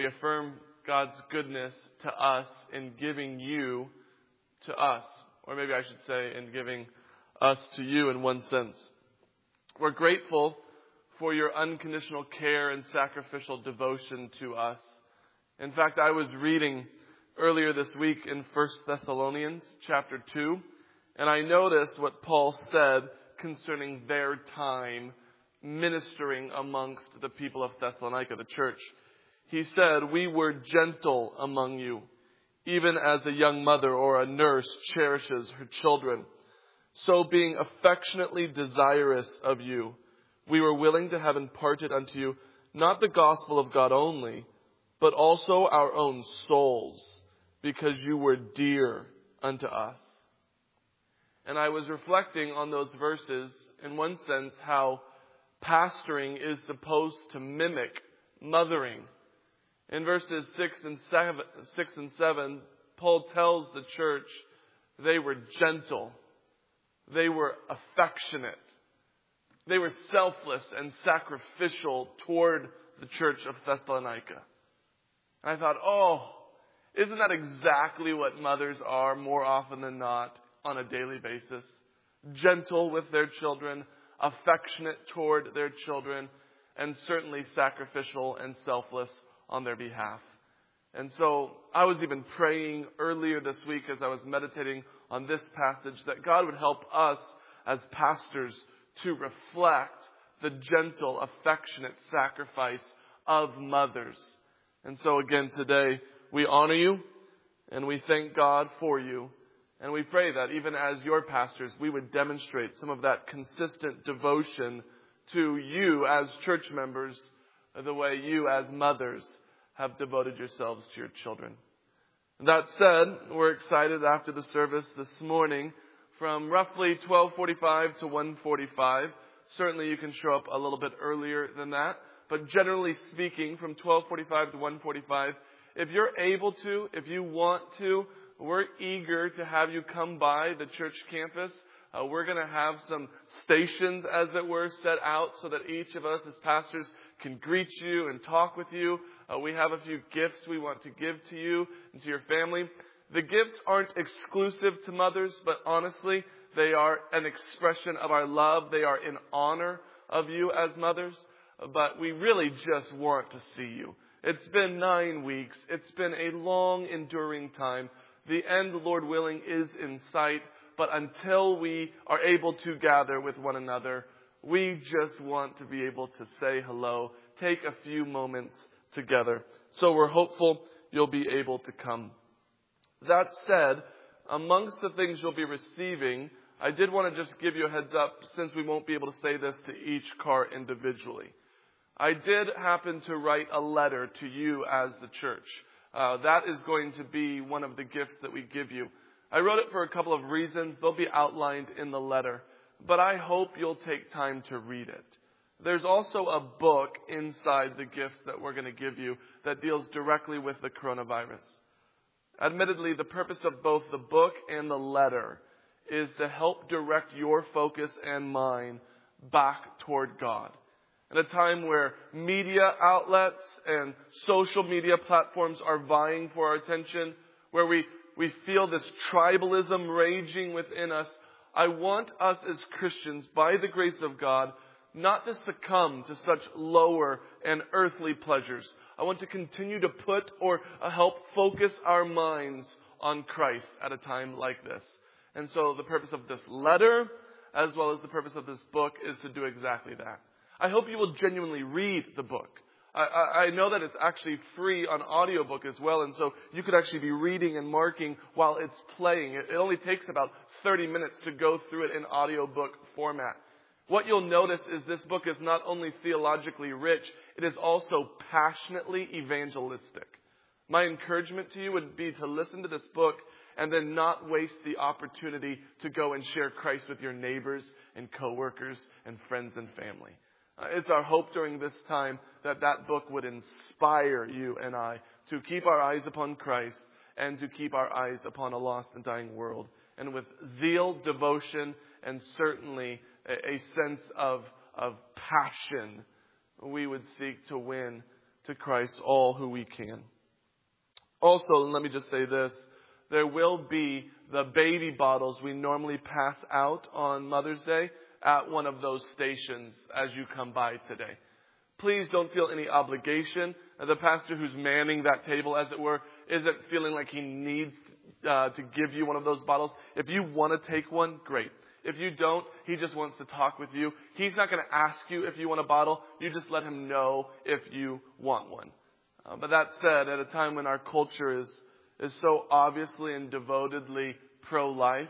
We affirm God's goodness to us in giving you to us. Or maybe I should say in giving us to you in one sense. We're grateful for your unconditional care and sacrificial devotion to us. In fact, I was reading earlier this week in 1 Thessalonians chapter 2, and I noticed what Paul said concerning their time ministering amongst the people of Thessalonica, the church. He said, "We were gentle among you, even as a young mother or a nurse cherishes her children. So being affectionately desirous of you, we were willing to have imparted unto you not the gospel of God only, but also our own souls, because you were dear unto us." And I was reflecting on those verses, in one sense, how pastoring is supposed to mimic mothering. In verses 6 and 7, Paul tells the church they were gentle. They were affectionate. They were selfless and sacrificial toward the church of Thessalonica. And I thought, isn't that exactly what mothers are more often than not on a daily basis? Gentle with their children, affectionate toward their children, and certainly sacrificial and selfless on their behalf. And so I was even praying earlier this week as I was meditating on this passage that God would help us as pastors to reflect the gentle, affectionate sacrifice of mothers. And so again today, we honor you and we thank God for you. And we pray that even as your pastors, we would demonstrate some of that consistent devotion to you as church members, the way you as mothers have devoted yourselves to your children. And that said, we're excited after the service this morning from roughly 12:45 to 1:45. Certainly you can show up a little bit earlier than that. But generally speaking, from 12:45 to 1:45, if you're able to, if you want to, we're eager to have you come by the church campus. We're going to have some stations, as it were, set out so that each of us as pastors can greet you and talk with you. We have a few gifts we want to give to you and to your family. The gifts aren't exclusive to mothers, but honestly, they are an expression of our love. They are in honor of you as mothers. But we really just want to see you. It's been 9 weeks. It's been a long, enduring time. The end, Lord willing, is in sight. But until we are able to gather with one another, we just want to be able to say hello, take a few moments together. So we're hopeful you'll be able to come. That said, amongst the things you'll be receiving, I did want to just give you a heads up since we won't be able to say this to each car individually. I did happen to write a letter to you as the church. That is going to be one of the gifts that we give you. I wrote it for a couple of reasons. They'll be outlined in the letter. But I hope you'll take time to read it. There's also a book inside the gifts that we're going to give you that deals directly with the coronavirus. Admittedly, the purpose of both the book and the letter is to help direct your focus and mine back toward God. In a time where media outlets and social media platforms are vying for our attention, where we feel this tribalism raging within us, I want us as Christians, by the grace of God, not to succumb to such lower and earthly pleasures. I want to continue to put or help focus our minds on Christ at a time like this. And so the purpose of this letter, as well as the purpose of this book, is to do exactly that. I hope you will genuinely read the book. I know that it's actually free on audiobook as well, and so you could actually be reading and marking while it's playing. It only takes about 30 minutes to go through it in audiobook format. What you'll notice is this book is not only theologically rich, it is also passionately evangelistic. My encouragement to you would be to listen to this book and then not waste the opportunity to go and share Christ with your neighbors and coworkers and friends and family. It's our hope during this time that that book would inspire you and I to keep our eyes upon Christ and to keep our eyes upon a lost and dying world. And with zeal, devotion, and certainly a sense of passion, we would seek to win to Christ all who we can. Also, let me just say this. There will be the baby bottles we normally pass out on Mother's Day at one of those stations as you come by today. Please don't feel any obligation. The pastor who's manning that table, as it were, isn't feeling like he needs to give you one of those bottles. If you want to take one, great. If you don't, he just wants to talk with you. He's not going to ask you if you want a bottle. You just let him know if you want one. But that said, at a time when our culture is so obviously and devotedly pro-life,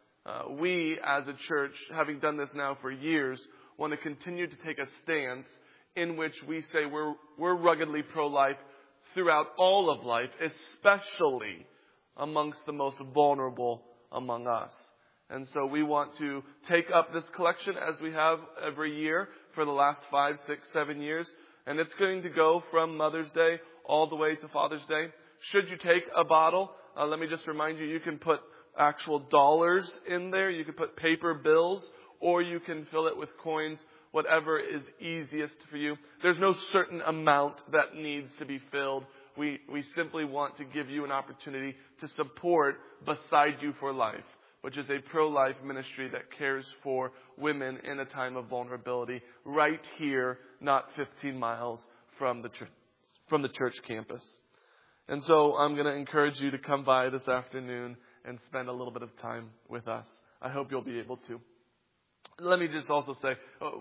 we as a church, having done this now for years, want to continue to take a stance in which we say we're ruggedly pro-life throughout all of life, especially amongst the most vulnerable among us. And so we want to take up this collection as we have every year for the last 5, 6, 7 years. And it's going to go from Mother's Day all the way to Father's Day. Should you take a bottle, let me just remind you, you can put actual dollars in there. You can put paper bills, or you can fill it with coins, whatever is easiest for you. There's no certain amount that needs to be filled. We simply want to give you an opportunity to support Beside You for Life, which is a pro-life ministry that cares for women in a time of vulnerability right here, not 15 miles from the church campus. And so I'm going to encourage you to come by this afternoon and spend a little bit of time with us. I hope you'll be able to. Let me just also say,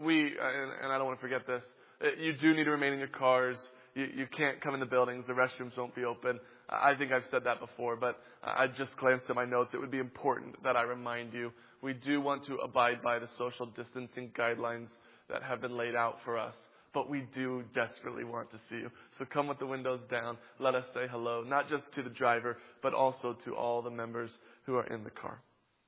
and I don't want to forget this, you do need to remain in your cars. You can't come in the buildings. The restrooms won't be open. I think I've said that before, but I just glanced at my notes. It would be important that I remind you, we do want to abide by the social distancing guidelines that have been laid out for us. But we do desperately want to see you. So come with the windows down. Let us say hello, not just to the driver, but also to all the members who are in the car.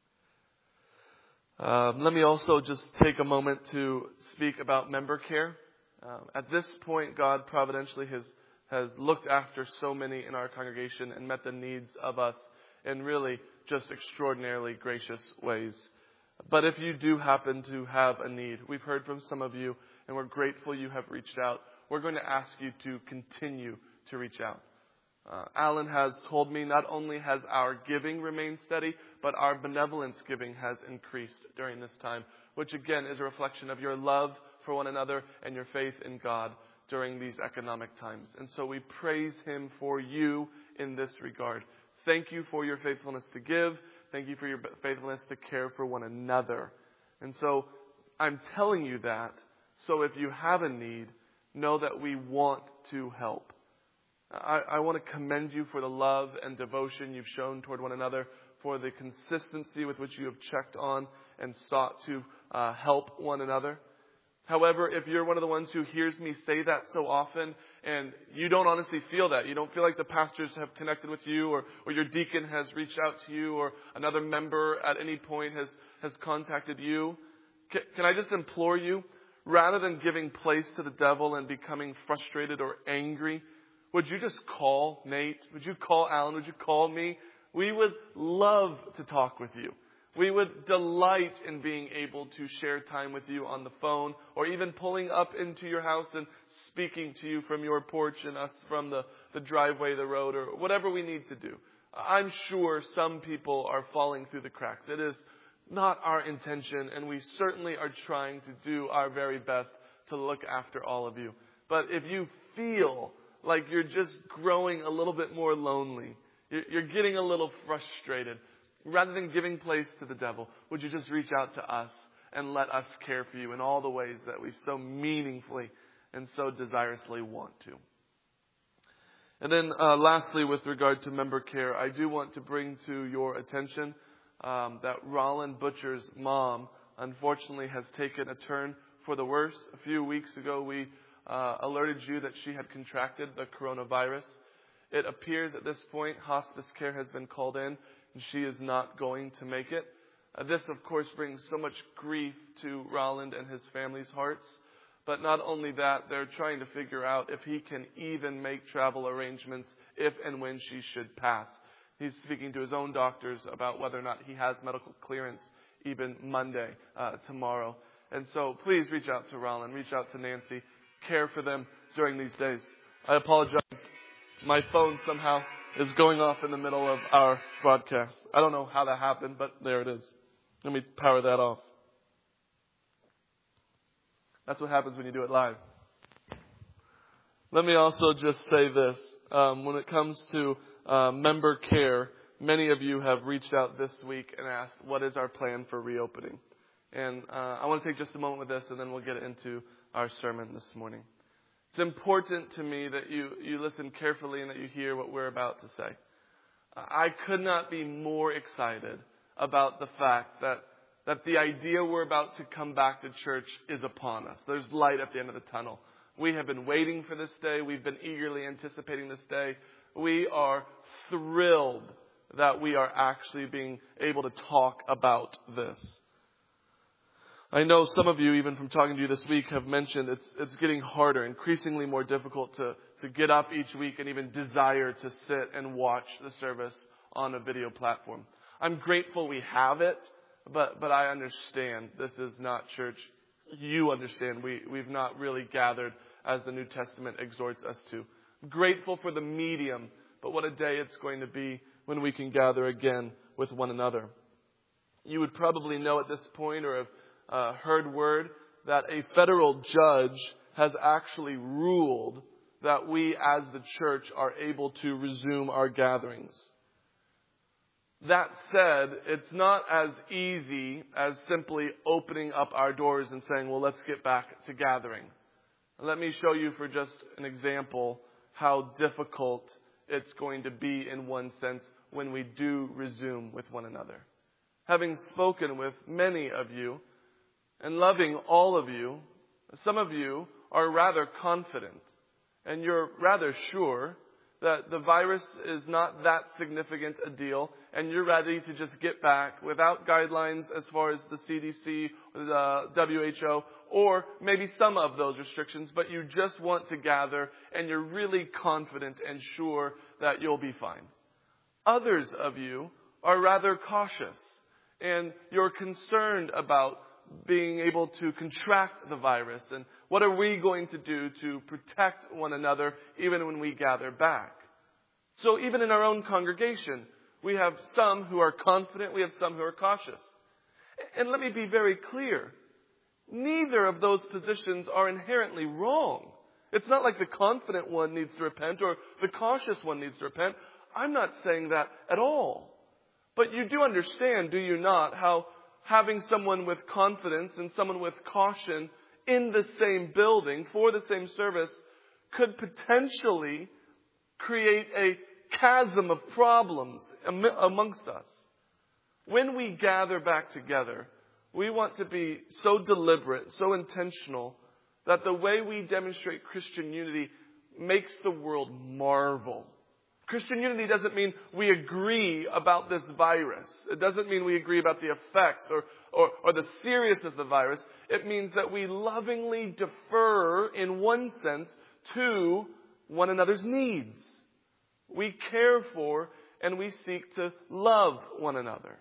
Let me also just take a moment to speak about member care. At this point, God providentially has looked after so many in our congregation and met the needs of us in really just extraordinarily gracious ways. But if you do happen to have a need, we've heard from some of you, and we're grateful you have reached out. We're going to ask you to continue to reach out. Alan has told me not only has our giving remained steady, but our benevolence giving has increased during this time, which again is a reflection of your love for one another and your faith in God during these economic times. And so we praise Him for you in this regard. Thank you for your faithfulness to give. Thank you for your faithfulness to care for one another. And so I'm telling you that, so if you have a need, know that we want to help. I want to commend you for the love and devotion you've shown toward one another, for the consistency with which you have checked on and sought to help one another. However, if you're one of the ones who hears me say that so often and you don't honestly feel that, you don't feel like the pastors have connected with you or your deacon has reached out to you or another member at any point has contacted you, can I just implore you, rather than giving place to the devil and becoming frustrated or angry, would you just call Nate? Would you call Alan? Would you call me? We would love to talk with you. We would delight in being able to share time with you on the phone or even pulling up into your house and speaking to you from your porch and us from the driveway, the road, or whatever we need to do. I'm sure some people are falling through the cracks. It is not our intention, and we certainly are trying to do our very best to look after all of you. But if you feel like you're just growing a little bit more lonely, you're getting a little frustrated, rather than giving place to the devil, would you just reach out to us and let us care for you in all the ways that we so meaningfully and so desirously want to. And then lastly, with regard to member care, I do want to bring to your attention that Roland Butcher's mom, unfortunately, has taken a turn for the worse. A few weeks ago, we alerted you that she had contracted the coronavirus. It appears at this point hospice care has been called in, and she is not going to make it. This, of course, brings so much grief to Roland and his family's hearts. But not only that, they're trying to figure out if he can even make travel arrangements if and when she should pass. He's speaking to his own doctors about whether or not he has medical clearance even Monday, tomorrow. And so please reach out to Roland, reach out to Nancy, care for them during these days. I apologize. My phone somehow is going off in the middle of our broadcast. I don't know how that happened, but there it is. Let me power that off. That's what happens when you do it live. Let me also just say this. When it comes to member care, many of you have reached out this week and asked, what is our plan for reopening? And I want to take just a moment with this, and then we'll get into our sermon this morning. It's important to me that you listen carefully and that you hear what we're about to say. I could not be more excited about the fact that the idea we're about to come back to church is upon us. There's light at the end of the tunnel. We have been waiting for this day. We've been eagerly anticipating this day. We are thrilled that we are actually being able to talk about this. I know some of you, even from talking to you this week, have mentioned it's getting harder, increasingly more difficult to get up each week and even desire to sit and watch the service on a video platform. I'm grateful we have it, but I understand this is not church. You understand we've not really gathered as the New Testament exhorts us to. I'm grateful for the medium, but what a day it's going to be when we can gather again with one another. You would probably know at this point, or have heard word, that a federal judge has actually ruled that we as the church are able to resume our gatherings. That said, it's not as easy as simply opening up our doors and saying, well, let's get back to gathering. Let me show you for just an example how difficult it's going to be in one sense when we do resume with one another. Having spoken with many of you and loving all of you, some of you are rather confident and you're rather sure that the virus is not that significant a deal, and you're ready to just get back without guidelines as far as the CDC, the WHO, or maybe some of those restrictions, but you just want to gather and you're really confident and sure that you'll be fine. Others of you are rather cautious and you're concerned about being able to contract the virus, and what are we going to do to protect one another even when we gather back? So even in our own congregation, we have some who are confident, we have some who are cautious. And let me be very clear. Neither of those positions are inherently wrong. It's not like the confident one needs to repent or the cautious one needs to repent. I'm not saying that at all. But you do understand, do you not, how having someone with confidence and someone with caution in the same building for the same service could potentially create a chasm of problems amongst us. When we gather back together, we want to be so deliberate, so intentional, that the way we demonstrate Christian unity makes the world marvel. Christian unity doesn't mean we agree about this virus. It doesn't mean we agree about the effects or the seriousness of the virus. It means that we lovingly defer, in one sense, to one another's needs. We care for and we seek to love one another.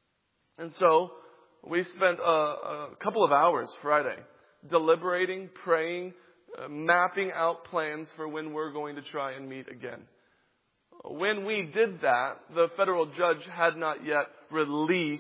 And so we spent a couple of hours Friday deliberating, praying, mapping out plans for when we're going to try and meet again. When we did that, the federal judge had not yet released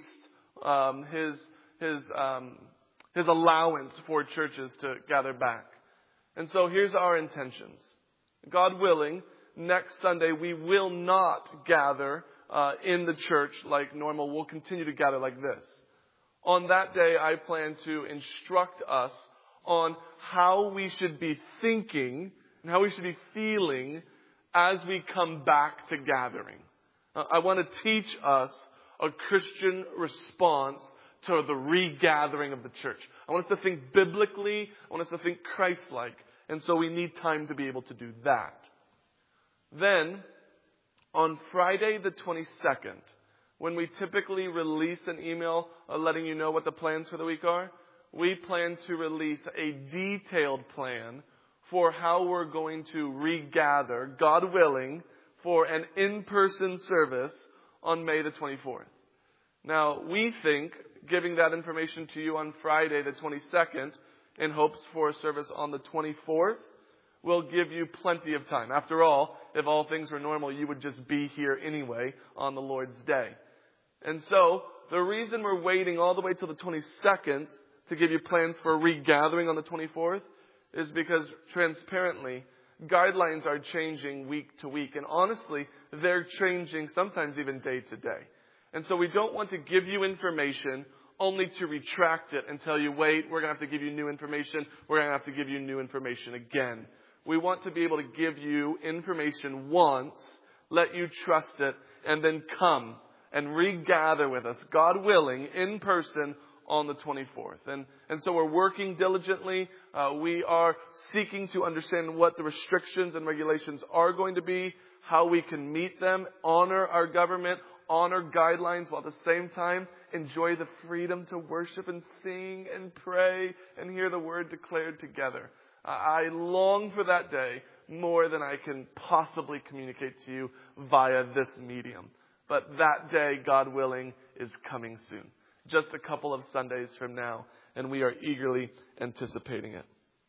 his allowance for churches to gather back. And so here's our intentions. God willing, next Sunday we will not gather in the church like normal. We'll continue to gather like this. On that day, I plan to instruct us on how we should be thinking and how we should be feeling as we come back to gathering. I want to teach us a Christian response to the regathering of the church. I want us to think biblically. I want us to think Christ-like. And so we need time to be able to do that. Then, on Friday the 22nd, when we typically release an email letting you know what the plans for the week are, we plan to release a detailed plan for how we're going to regather, God willing, for an in-person service on May the 24th. Now, we think giving that information to you on Friday the 22nd in hopes for a service on the 24th will give you plenty of time. After all, if all things were normal, you would just be here anyway on the Lord's Day. And so, the reason we're waiting all the way till the 22nd to give you plans for a regathering on the 24th is because, transparently, guidelines are changing week to week. And honestly, they're changing sometimes even day to day. And so we don't want to give you information only to retract it and tell you, wait, we're going to have to give you new information. We're going to have to give you new information again. We want to be able to give you information once, let you trust it, and then come and regather with us, God willing, in person on the 24th. And so we're working diligently. We are seeking to understand what the restrictions and regulations are going to be, how we can meet them, honor our government, honor guidelines, while at the same time enjoy the freedom to worship and sing and pray and hear the word declared together. I long for that day more than I can possibly communicate to you via this medium. But that day, God willing, is coming soon. Just a couple of Sundays from now, and we are eagerly anticipating it.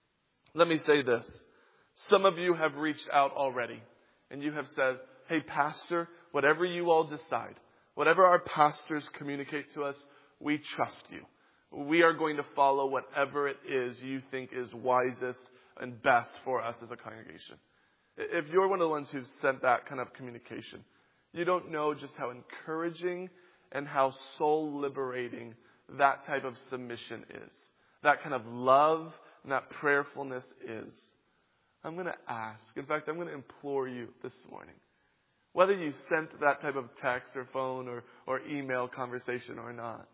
Let me say this. Some of you have reached out already, and you have said, hey, Pastor, whatever you all decide, whatever our pastors communicate to us, we trust you. We are going to follow whatever it is you think is wisest and best for us as a congregation. If you're one of the ones who've sent that kind of communication, you don't know just how encouraging and how soul liberating that type of submission is. That kind of love and that prayerfulness is. I'm going to ask, in fact, I'm going to implore you this morning, whether you sent that type of text or phone or email conversation or not,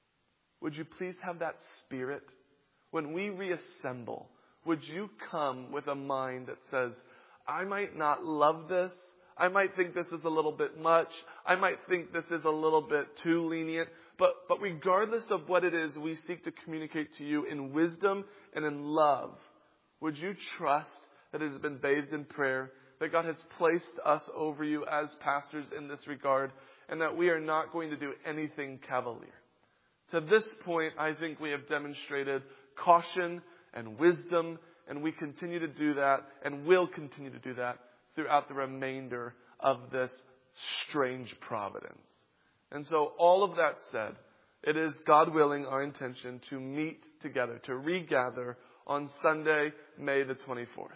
would you please have that spirit? When we reassemble, would you come with a mind that says, I might not love this. I might think this is a little bit much. I might think this is a little bit too lenient. But regardless of what it is we seek to communicate to you in wisdom and in love, would you trust that it has been bathed in prayer, that God has placed us over you as pastors in this regard, and that we are not going to do anything cavalier? To this point, I think we have demonstrated caution and wisdom, and we continue to do that and will continue to do that throughout the remainder of this strange providence. And so all of that said, it is, God willing, our intention to meet together, to regather on Sunday, May the 24th.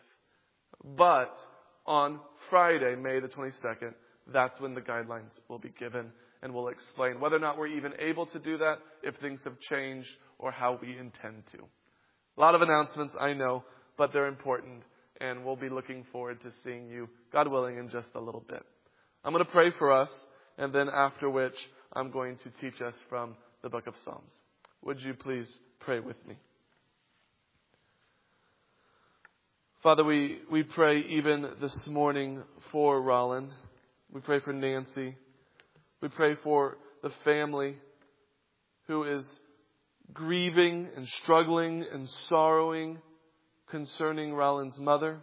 But on Friday, May the 22nd, that's when the guidelines will be given, and we'll explain whether or not we're even able to do that, if things have changed, or how we intend to. A lot of announcements, I know, but they're important, and we'll be looking forward to seeing you, God willing, in just a little bit. I'm going to pray for us, and then after which I'm going to teach us from the book of Psalms. Would you please pray with me? Father, we pray even this morning for Roland. We pray for Nancy. We pray for the family who is grieving and struggling and sorrowing concerning Roland's mother.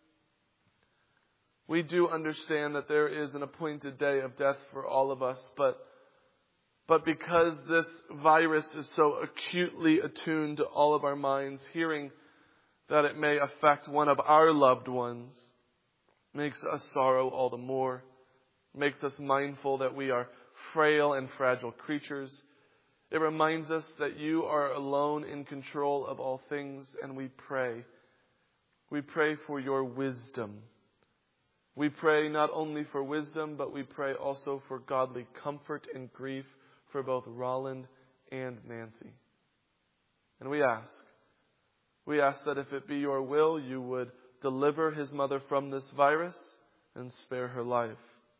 We do understand that there is an appointed day of death for all of us, but because this virus is so acutely attuned to all of our minds, hearing that it may affect one of our loved ones makes us sorrow all the more, makes us mindful that we are frail and fragile creatures. It reminds us that you are alone in control of all things, and we pray. We pray for your wisdom. We pray not only for wisdom, but we pray also for godly comfort in grief for both Roland and Nancy. And we ask that if it be your will, you would deliver his mother from this virus and spare her life.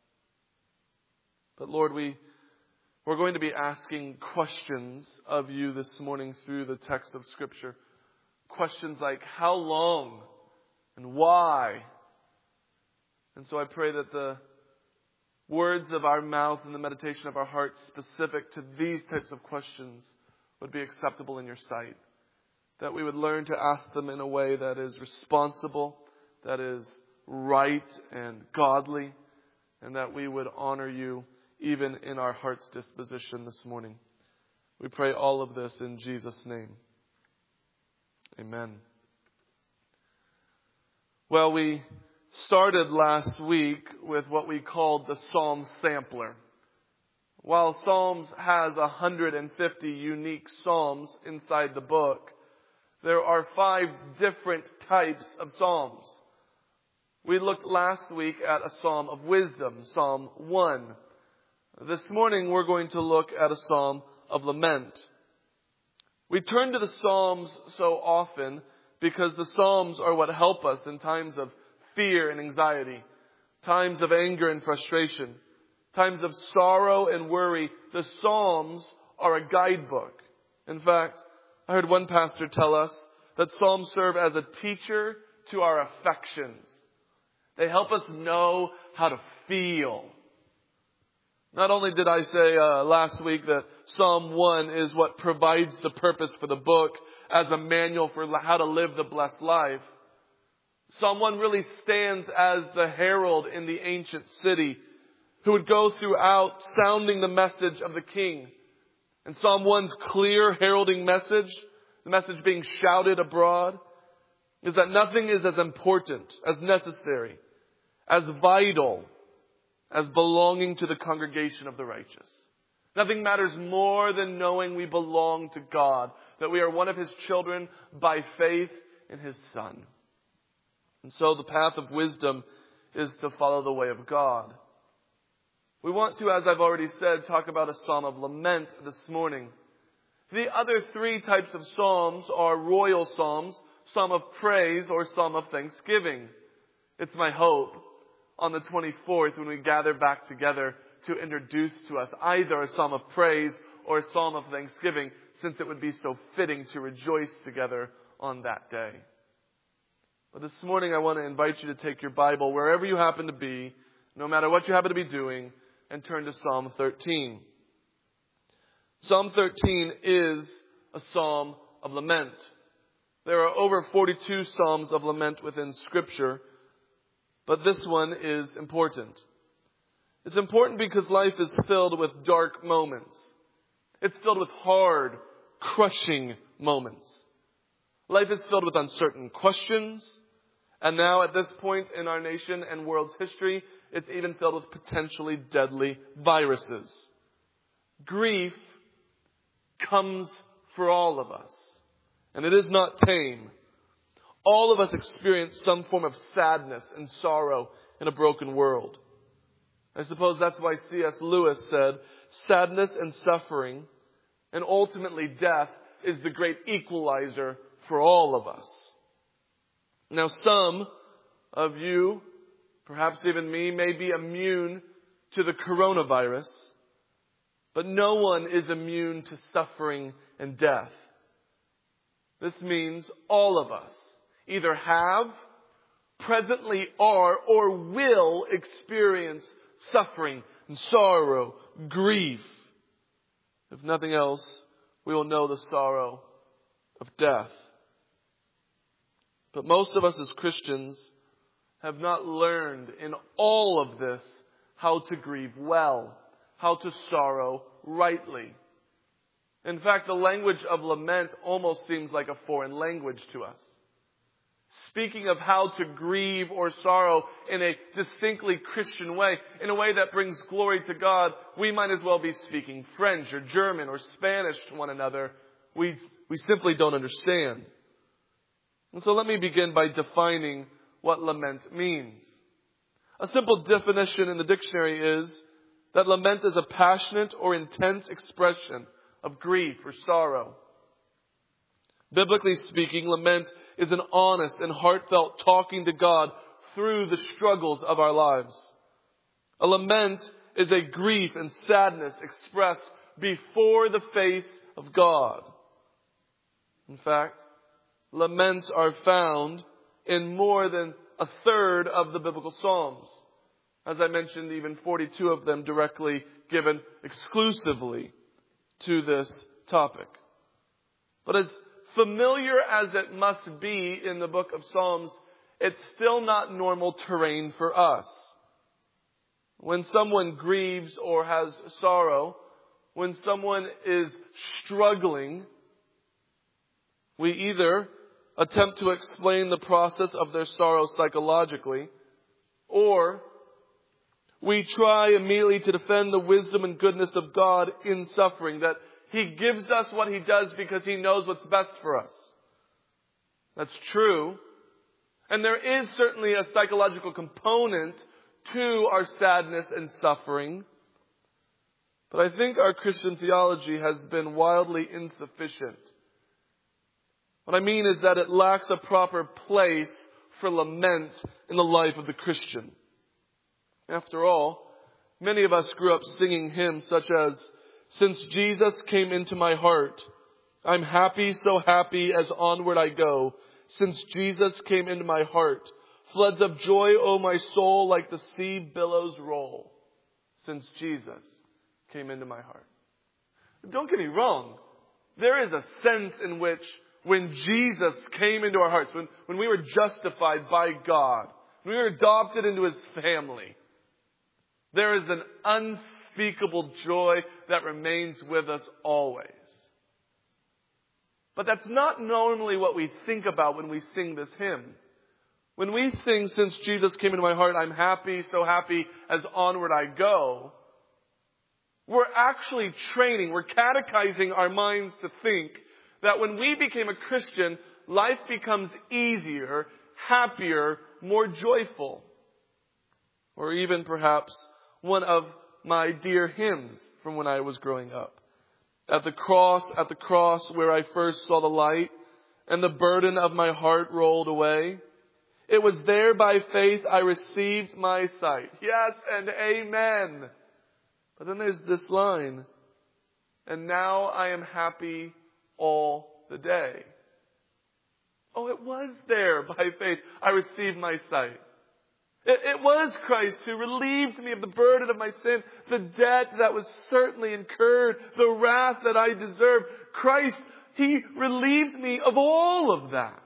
But Lord, we're going to be asking questions of you this morning through the text of Scripture. Questions like, how long and why? And so I pray that the words of our mouth and the meditation of our hearts specific to these types of questions would be acceptable in your sight. That we would learn to ask them in a way that is responsible, that is right and godly, and that we would honor you even in our heart's disposition this morning. We pray all of this in Jesus' name. Amen. Well, we started last week with what we called the Psalm Sampler. While Psalms has 150 unique psalms inside the book, there are 5 different types of psalms. We looked last week at a psalm of wisdom, Psalm 1. This morning we're going to look at a psalm of lament. We turn to the Psalms so often because the Psalms are what help us in times of fear and anxiety, times of anger and frustration, times of sorrow and worry. The Psalms are a guidebook. In fact, I heard one pastor tell us that Psalms serve as a teacher to our affections. They help us know how to feel. Not only did I say last week that Psalm 1 is what provides the purpose for the book as a manual for how to live the blessed life, Psalm 1 really stands as the herald in the ancient city who would go throughout sounding the message of the king. And Psalm 1's clear heralding message, the message being shouted abroad, is that nothing is as important, as necessary, as vital as belonging to the congregation of the righteous. Nothing matters more than knowing we belong to God, that we are one of His children by faith in His Son. And so the path of wisdom is to follow the way of God. We want to, as I've already said, talk about a psalm of lament this morning. The other 3 types of psalms are royal psalms, psalm of praise, or psalm of thanksgiving. It's my hope on the 24th when we gather back together to introduce to us either a psalm of praise or a psalm of thanksgiving, since it would be so fitting to rejoice together on that day. But this morning I want to invite you to take your Bible wherever you happen to be, no matter what you happen to be doing, and turn to Psalm 13. Psalm 13 is a psalm of lament. There are over 42 psalms of lament within Scripture, but this one is important. It's important because life is filled with dark moments. It's filled with hard, crushing moments. Life is filled with uncertain questions. And now at this point in our nation and world's history, it's even filled with potentially deadly viruses. Grief comes for all of us. And it is not tame. All of us experience some form of sadness and sorrow in a broken world. I suppose that's why C.S. Lewis said, sadness and suffering, and ultimately death, is the great equalizer for all of us. Now, some of you, perhaps even me, may be immune to the coronavirus, but no one is immune to suffering and death. This means all of us either have, presently are, or will experience suffering and sorrow, grief. If nothing else, we will know the sorrow of death. But most of us as Christians have not learned in all of this how to grieve well, how to sorrow rightly. In fact, the language of lament almost seems like a foreign language to us. Speaking of how to grieve or sorrow in a distinctly Christian way, in a way that brings glory to God, we might as well be speaking French or German or Spanish to one another. We simply don't understand. And so let me begin by defining what lament means. A simple definition in the dictionary is that lament is a passionate or intense expression of grief or sorrow. Biblically speaking, lament is an honest and heartfelt talking to God through the struggles of our lives. A lament is a grief and sadness expressed before the face of God. In fact, laments are found in more than a third of the biblical Psalms. As I mentioned, even 42 of them directly given exclusively to this topic. But as familiar as it must be in the book of Psalms, it's still not normal terrain for us. When someone grieves or has sorrow, when someone is struggling, we either attempt to explain the process of their sorrow psychologically, or we try immediately to defend the wisdom and goodness of God in suffering, that He gives us what He does because He knows what's best for us. That's true. And there is certainly a psychological component to our sadness and suffering. But I think our Christian theology has been wildly insufficient. What I mean is that it lacks a proper place for lament in the life of the Christian. After all, many of us grew up singing hymns such as, "Since Jesus came into my heart, I'm happy, so happy as onward I go. Since Jesus came into my heart, floods of joy, O my soul, like the sea billows roll. Since Jesus came into my heart." Don't get me wrong. There is a sense in which when Jesus came into our hearts, when we were justified by God, when we were adopted into His family, there is an unspeakable joy that remains with us always. But that's not normally what we think about when we sing this hymn. When we sing, "Since Jesus came into my heart, I'm happy, so happy as onward I go," we're actually training, we're catechizing our minds to think that when we became a Christian, life becomes easier, happier, more joyful. Or even perhaps one of my dear hymns from when I was growing up. At the cross where I first saw the light, and the burden of my heart rolled away. It was there by faith I received my sight. Yes and amen. But then there's this line, "And now I am happy all the day." Oh, it was there by faith I received my sight. It was Christ who relieved me of the burden of my sin, the debt that was certainly incurred, the wrath that I deserved. Christ, He relieved me of all of that.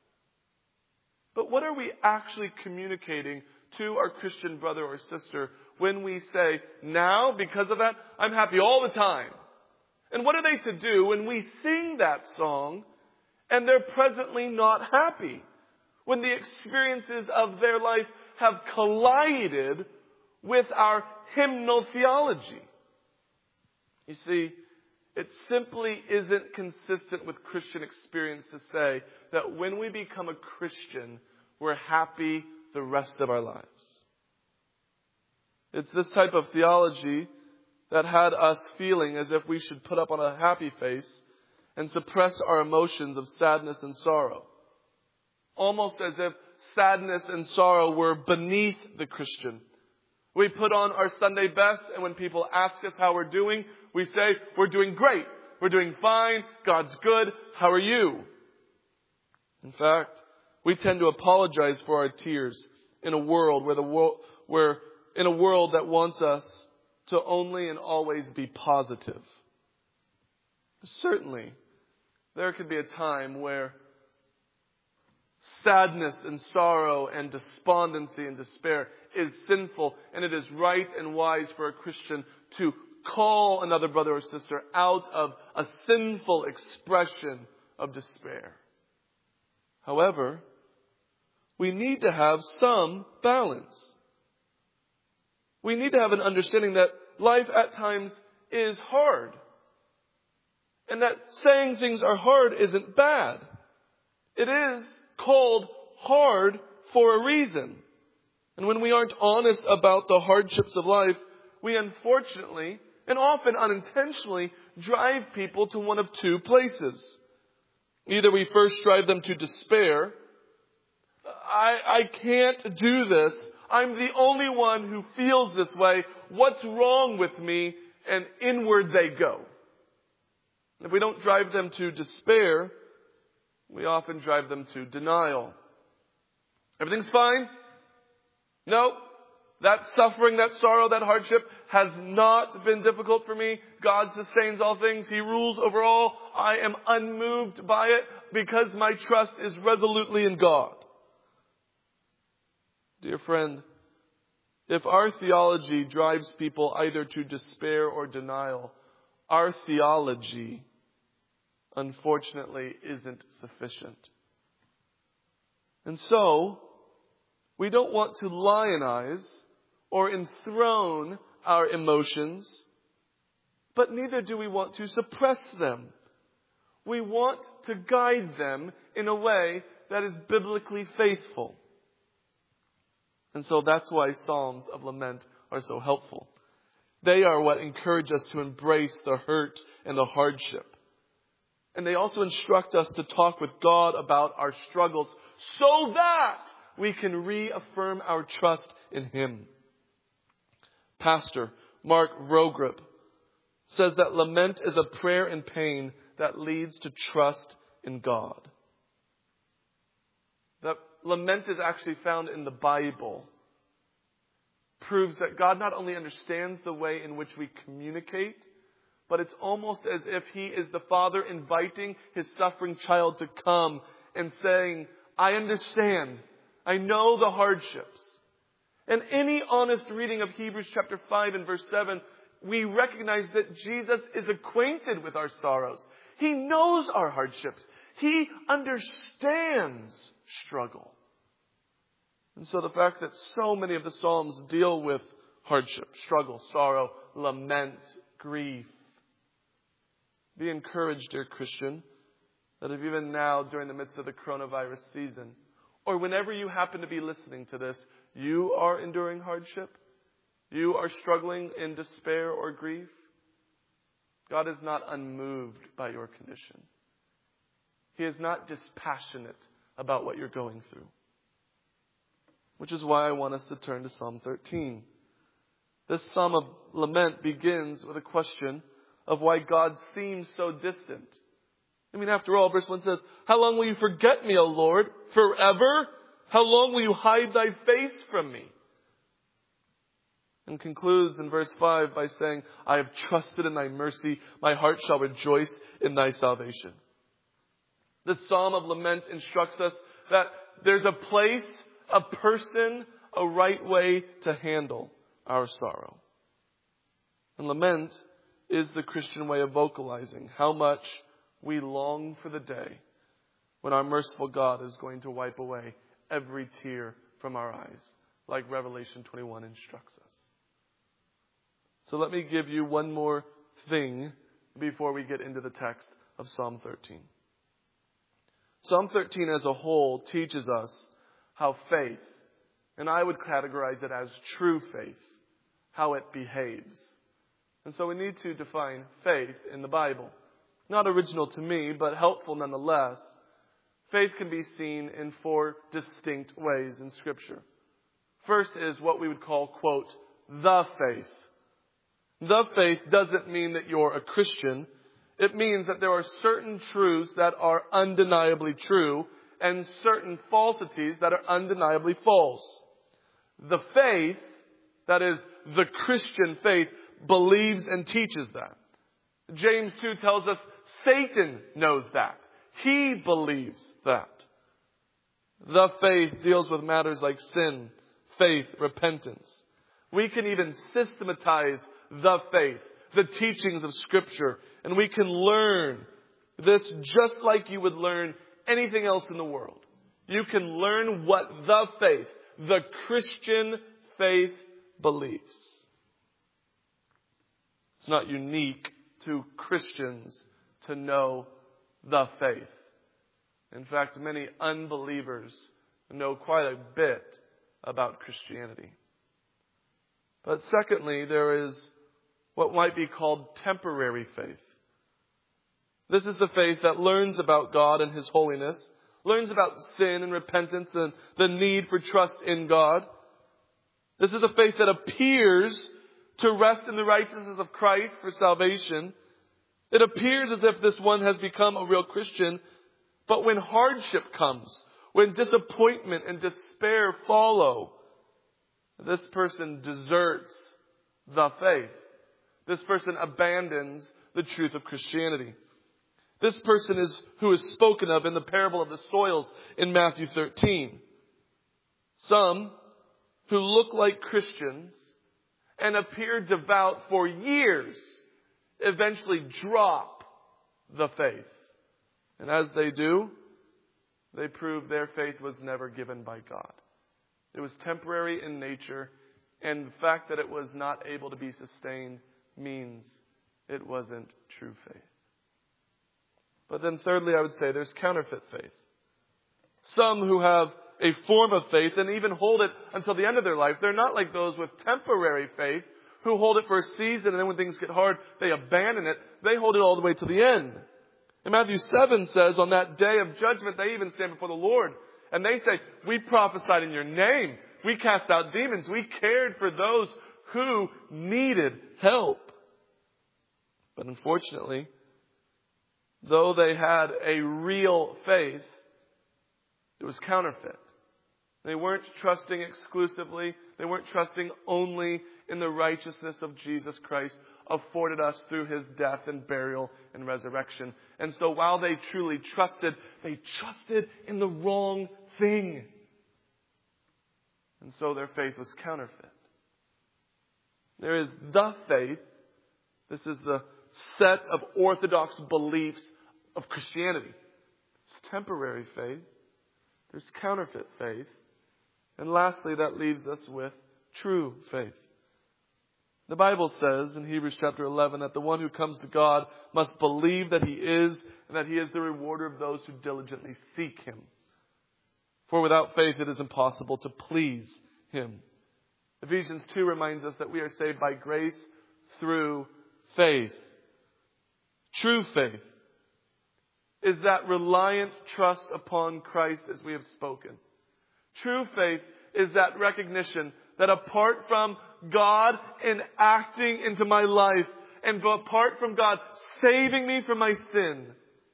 But what are we actually communicating to our Christian brother or sister when we say, "Now, because of that, I'm happy all the time"? And what are they to do when we sing that song and they're presently not happy? When the experiences of their life have collided with our hymnal theology. You see, it simply isn't consistent with Christian experience to say that when we become a Christian, we're happy the rest of our lives. It's this type of theology that had us feeling as if we should put up on a happy face and suppress our emotions of sadness and sorrow. Almost as if sadness and sorrow were beneath the Christian. We put on our Sunday best, and when people ask us how we're doing, we say, "We're doing great. We're doing fine. God's good. How are you?" In fact, we tend to apologize for our tears in a world that wants us to only and always be positive. Certainly, there could be a time where sadness and sorrow and despondency and despair is sinful, and it is right and wise for a Christian to call another brother or sister out of a sinful expression of despair. However, we need to have some balance. We need to have an understanding that life at times is hard, and that saying things are hard isn't bad. It is called hard for a reason. And when we aren't honest about the hardships of life, we unfortunately, and often unintentionally, drive people to one of two places. Either we first drive them to despair. I can't do this. I'm the only one who feels this way. What's wrong with me? And inward they go. If we don't drive them to despair, we often drive them to denial. Everything's fine. No, that suffering, that sorrow, that hardship has not been difficult for me. God sustains all things. He rules over all. I am unmoved by it because my trust is resolutely in God. Dear friend, if our theology drives people either to despair or denial, our theology, unfortunately, isn't sufficient. And so, we don't want to lionize or enthrone our emotions, but neither do we want to suppress them. We want to guide them in a way that is biblically faithful. And so that's why Psalms of Lament are so helpful. They are what encourage us to embrace the hurt and the hardship. And they also instruct us to talk with God about our struggles so that we can reaffirm our trust in Him. Pastor Mark Rogrup says that lament is a prayer in pain that leads to trust in God. That lament is actually found in the Bible. Proves that God not only understands the way in which we communicate, but it's almost as if He is the Father inviting His suffering child to come and saying, I understand. I know the hardships. And any honest reading of Hebrews chapter 5 and verse 7, we recognize that Jesus is acquainted with our sorrows. He knows our hardships. He understands struggle. And so the fact that so many of the Psalms deal with hardship, struggle, sorrow, lament, grief. Be encouraged, dear Christian, that if even now during the midst of the coronavirus season, or whenever you happen to be listening to this, you are enduring hardship, you are struggling in despair or grief, God is not unmoved by your condition. He is not dispassionate about what you're going through. Which is why I want us to turn to Psalm 13. This Psalm of Lament begins with a question of why God seems so distant. I mean, after all, verse 1 says, how long will you forget me, O Lord? Forever? How long will you hide thy face from me? And concludes in verse 5 by saying, I have trusted in thy mercy. My heart shall rejoice in thy salvation. The Psalm of Lament instructs us that there's a place, a person, a right way to handle our sorrow. And lament is the Christian way of vocalizing how much we long for the day when our merciful God is going to wipe away every tear from our eyes, like Revelation 21 instructs us. So let me give you one more thing before we get into the text of Psalm 13. Psalm 13 as a whole teaches us how faith, and I would categorize it as true faith, how it behaves. And so we need to define faith in the Bible. Not original to me, but helpful nonetheless. Faith can be seen in 4 distinct ways in Scripture. First is what we would call, quote, the faith. The faith doesn't mean that you're a Christian. It means that there are certain truths that are undeniably true and certain falsities that are undeniably false. The faith, that is the Christian faith, believes and teaches that. James 2 tells us Satan knows that. He believes that. The faith deals with matters like sin, faith, repentance. We can even systematize the faith, the teachings of Scripture, and we can learn this just like you would learn anything else in the world. You can learn what the faith, the Christian faith, believes. It's not unique to Christians to know the faith. In fact, many unbelievers know quite a bit about Christianity. But secondly, there is what might be called temporary faith. This is the faith that learns about God and His holiness, learns about sin and repentance, the need for trust in God. This is a faith that appears to rest in the righteousness of Christ for salvation. It appears as if this one has become a real Christian, but when hardship comes, when disappointment and despair follow, this person deserts the faith. This person abandons the truth of Christianity. This person is who is spoken of in the parable of the soils in Matthew 13. Some who look like Christians and appear devout for years eventually drop the faith. And as they do, they proved their faith was never given by God. It was temporary in nature, and the fact that it was not able to be sustained means it wasn't true faith. But then thirdly, I would say there's counterfeit faith. Some who have a form of faith and even hold it until the end of their life, they're not like those with temporary faith who hold it for a season and then when things get hard, they abandon it. They hold it all the way to the end. And Matthew 7 says, on that day of judgment, they even stand before the Lord. And they say, we prophesied in your name. We cast out demons. We cared for those who needed help. But unfortunately, though they had a real faith, it was counterfeit. They weren't trusting exclusively. They weren't trusting only in the righteousness of Jesus Christ afforded us through His death and burial and resurrection. And so while they truly trusted, they trusted in the wrong thing. And so their faith was counterfeit. There is the faith. This is the set of orthodox beliefs of Christianity. It's temporary faith. There's counterfeit faith. And lastly, that leaves us with true faith. The Bible says in Hebrews chapter 11 that the one who comes to God must believe that He is and that He is the rewarder of those who diligently seek Him. For without faith it is impossible to please Him. Ephesians 2 reminds us that we are saved by grace through faith. True faith is that reliant trust upon Christ as we have spoken. True faith is that recognition that apart from God enacting into my life and apart from God saving me from my sin,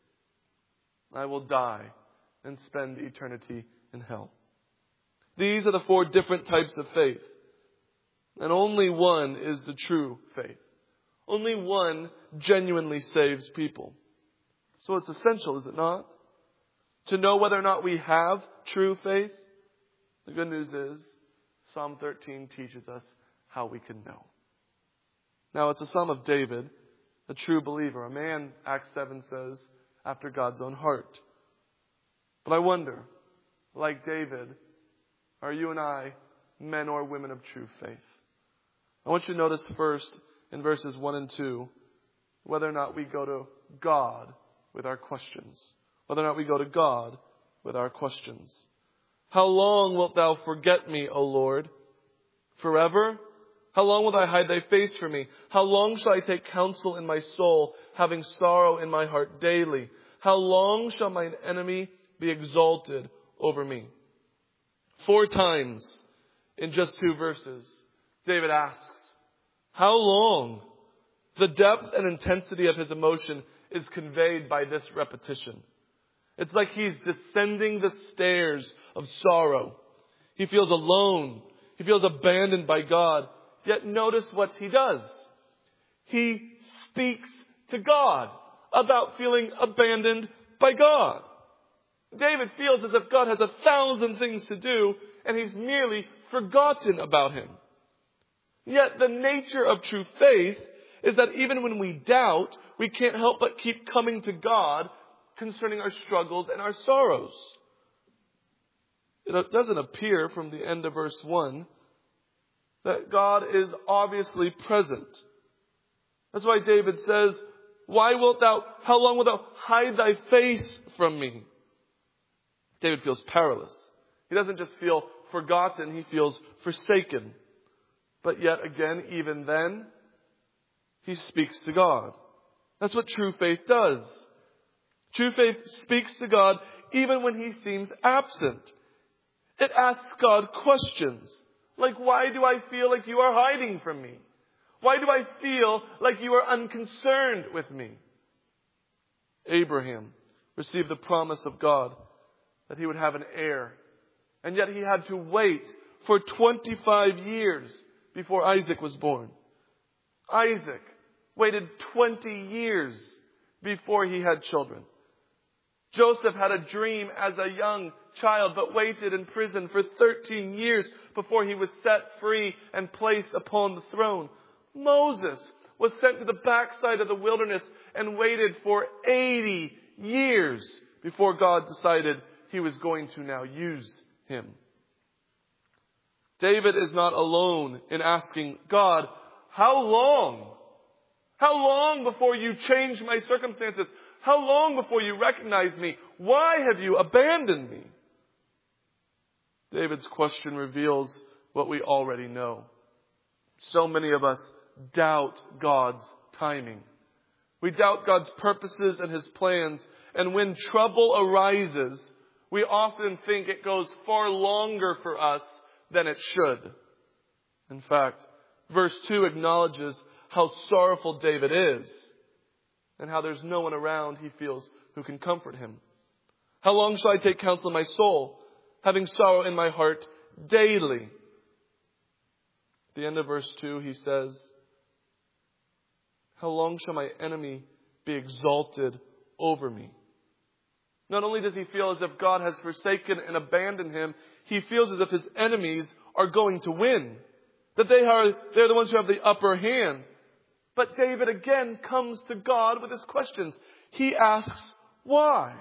I will die and spend eternity in hell. These are the 4 different types of faith. And only one is the true faith. Only one genuinely saves people. So it's essential, is it not? To know whether or not we have true faith. The good news is Psalm 13 teaches us how we can know. Now it's a Psalm of David, a true believer, a man, Acts 7 says, after God's own heart. But I wonder, like David, are you and I men or women of true faith? I want you to notice first in verses 1 and 2 whether or not we go to God with our questions. Whether or not we go to God with our questions. How long wilt thou forget me, O Lord? Forever? How long will I hide thy face from me? How long shall I take counsel in my soul, having sorrow in my heart daily? How long shall mine enemy be exalted over me? 4 times in just 2 verses, David asks, how long? The depth and intensity of his emotion is conveyed by this repetition. It's like he's descending the stairs of sorrow. He feels alone. He feels abandoned by God. Yet notice what he does. He speaks to God about feeling abandoned by God. David feels as if God has 1,000 things to do and he's merely forgotten about him. Yet the nature of true faith is that even when we doubt, we can't help but keep coming to God concerning our struggles and our sorrows. It doesn't appear from the end of verse 1 that God is obviously present. That's why David says, how long wilt thou hide thy face from me? David feels powerless. He doesn't just feel forgotten, he feels forsaken. But yet again, even then, he speaks to God. That's what true faith does. True faith speaks to God even when he seems absent. It asks God questions like, why do I feel like you are hiding from me? Why do I feel like you are unconcerned with me? Abraham received the promise of God that he would have an heir. And yet he had to wait for 25 years before Isaac was born. Isaac waited 20 years before he had children. Joseph had a dream as a young child, but waited in prison for 13 years before he was set free and placed upon the throne. Moses was sent to the backside of the wilderness and waited for 80 years before God decided He was going to now use him. David is not alone in asking God, how long? How long before you change my circumstances? How long before you recognize me? Why have you abandoned me? David's question reveals what we already know. So many of us doubt God's timing. We doubt God's purposes and His plans. And when trouble arises, we often think it goes far longer for us than it should. In fact, verse 2 acknowledges how sorrowful David is and how there's no one around he feels who can comfort him. How long shall I take counsel in my soul, having sorrow in my heart daily? At the end of verse 2, he says, how long shall my enemy be exalted over me? Not only does he feel as if God has forsaken and abandoned him, he feels as if his enemies are going to win. That they're the ones who have the upper hand. But David again comes to God with his questions. He asks, why?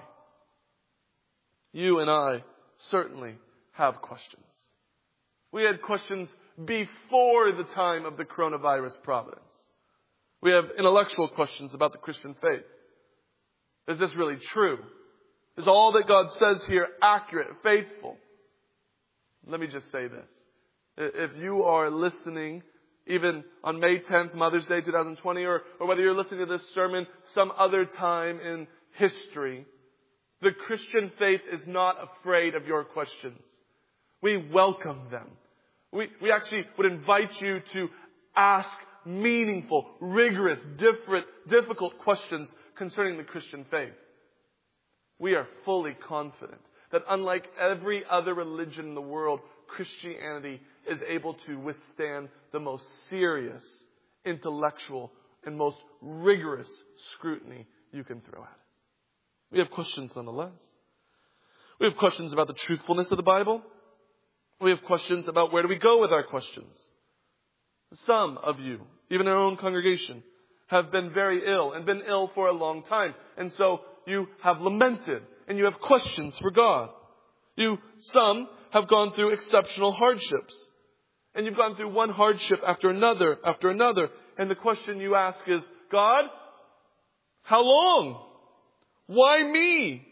You and I certainly have questions. We had questions before the time of the coronavirus providence. We have intellectual questions about the Christian faith. Is this really true? Is all that God says here accurate, faithful? Let me just say this. If you are listening, even on May 10th, Mother's Day 2020, or whether you're listening to this sermon some other time in history, the Christian faith is not afraid of your questions. We welcome them. We actually would invite you to ask meaningful, rigorous, difficult questions concerning the Christian faith. We are fully confident that unlike every other religion in the world, Christianity is able to withstand the most serious, intellectual, and most rigorous scrutiny you can throw at it. We have questions nonetheless. We have questions about the truthfulness of the Bible. We have questions about where do we go with our questions. Some of you, even in our own congregation, have been very ill and been ill for a long time. And so you have lamented and you have questions for God. Some have gone through exceptional hardships. And you've gone through one hardship after another. And the question you ask is, God, how long? Why me?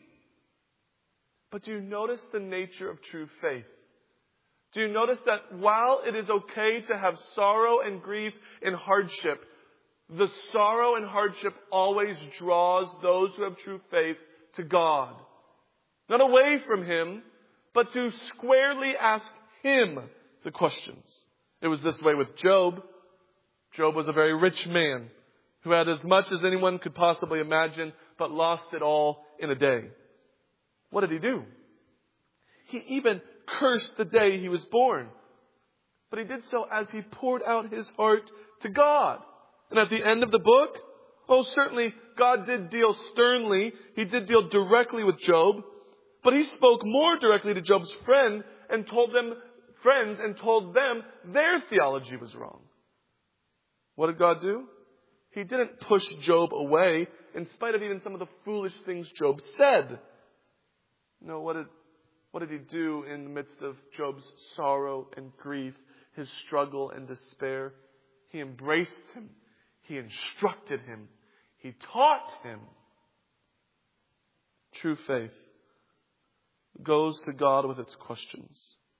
But do you notice the nature of true faith? Do you notice that while it is okay to have sorrow and grief and hardship, the sorrow and hardship always draws those who have true faith to God. Not away from Him, but to squarely ask Him the questions. It was this way with Job. Job was a very rich man who had as much as anyone could possibly imagine, but lost it all in a day. What did he do? He even cursed the day he was born. But he did so as he poured out his heart to God. And at the end of the book, certainly God did deal sternly. He did deal directly with Job. But He spoke more directly to Job's friends and told them their theology was wrong. What did God do? He didn't push Job away in spite of even some of the foolish things Job said. No, what did He do in the midst of Job's sorrow and grief, his struggle and despair? He embraced him. He instructed him. He taught him. True faith goes to God with its questions.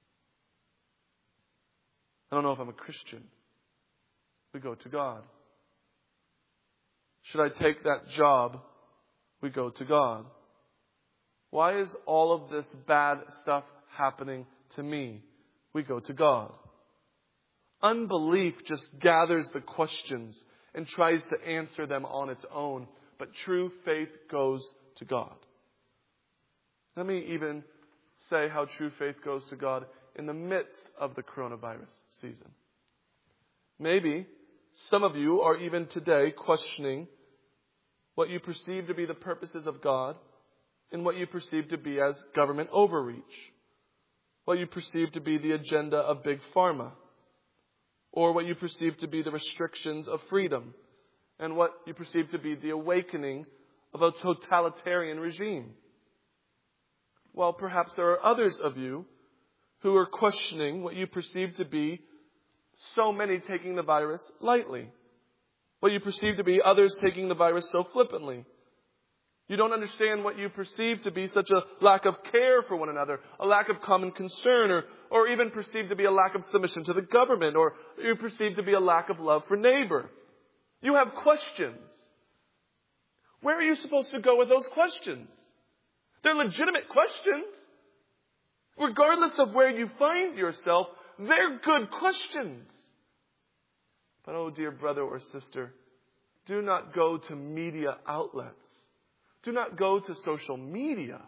I don't know if I'm a Christian. We go to God. Should I take that job? We go to God. Why is all of this bad stuff happening to me? We go to God. Unbelief just gathers the questions and tries to answer them on its own. But true faith goes to God. Let me even say how true faith goes to God in the midst of the coronavirus season. Maybe some of you are even today questioning what you perceive to be the purposes of God and what you perceive to be as government overreach. What you perceive to be the agenda of Big Pharma. Or what you perceive to be the restrictions of freedom. And what you perceive to be the awakening of a totalitarian regime. Well, perhaps there are others of you who are questioning what you perceive to be so many taking the virus lightly. What you perceive to be others taking the virus so flippantly. You don't understand what you perceive to be such a lack of care for one another, a lack of common concern, or even perceived to be a lack of submission to the government, or you perceive to be a lack of love for neighbor. You have questions. Where are you supposed to go with those questions? They're legitimate questions. Regardless of where you find yourself, they're good questions. But oh, dear brother or sister, do not go to media outlets. Do not go to social media.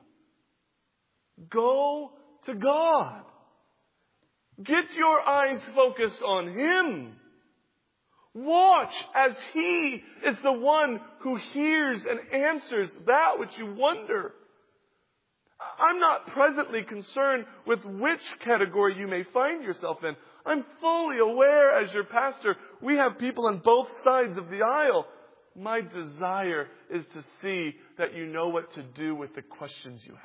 Go to God. Get your eyes focused on Him. Watch as He is the one who hears and answers that which you wonder. I'm not presently concerned with which category you may find yourself in. I'm fully aware as your pastor, we have people on both sides of the aisle. My desire is to see that you know what to do with the questions you have.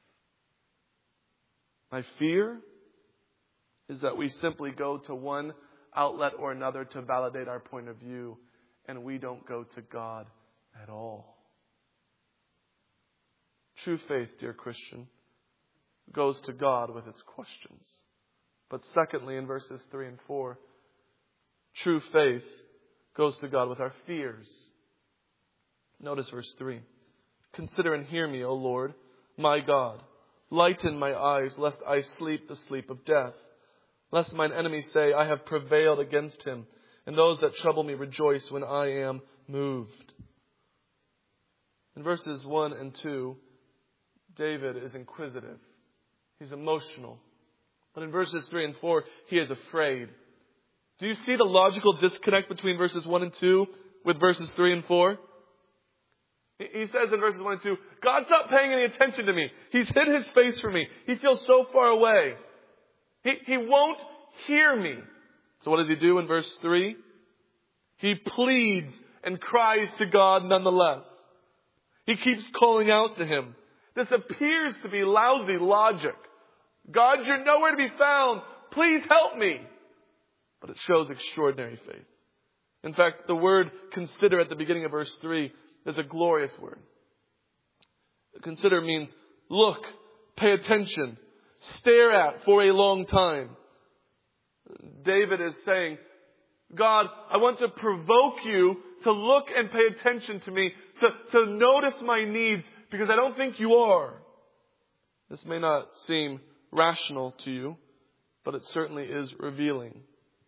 My fear is that we simply go to one outlet or another to validate our point of view, and we don't go to God at all. True faith, dear Christian, goes to God with its questions. But secondly, in verses 3 and 4, true faith goes to God with our fears. Notice verse 3. Consider and hear me, O Lord, my God. Lighten my eyes, lest I sleep the sleep of death. Lest mine enemies say, I have prevailed against him, and those that trouble me rejoice when I am moved. In verses 1 and 2, David is inquisitive. He's emotional. But in verses 3 and 4, he is afraid. Do you see the logical disconnect between verses 1 and 2 with verses 3 and 4? He says in verses 1 and 2, God's not paying any attention to me. He's hid his face from me. He feels so far away. He won't hear me. So what does he do in verse 3? He pleads and cries to God nonetheless. He keeps calling out to him. This appears to be lousy logic. God, you're nowhere to be found. Please help me. But it shows extraordinary faith. In fact, the word consider at the beginning of verse 3 is a glorious word. Consider means look, pay attention, stare at for a long time. David is saying, God, I want to provoke you to look and pay attention to me, to notice my needs, because I don't think you are. This may not seem rational to you, but it certainly is revealing.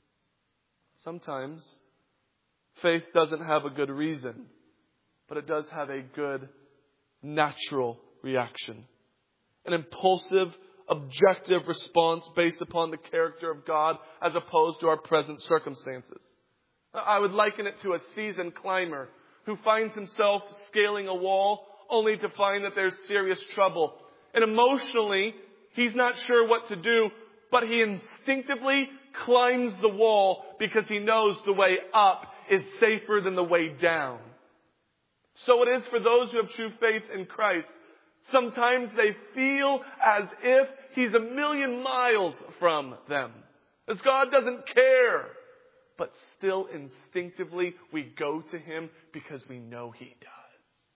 Sometimes faith doesn't have a good reason, but it does have a good natural reaction. An impulsive, objective response based upon the character of God as opposed to our present circumstances. I would liken it to a seasoned climber who finds himself scaling a wall only to find that there's serious trouble. And emotionally, he's not sure what to do, but he instinctively climbs the wall because he knows the way up is safer than the way down. So it is for those who have true faith in Christ. Sometimes they feel as if He's a million miles from them. As God doesn't care. But still instinctively we go to Him because we know He does.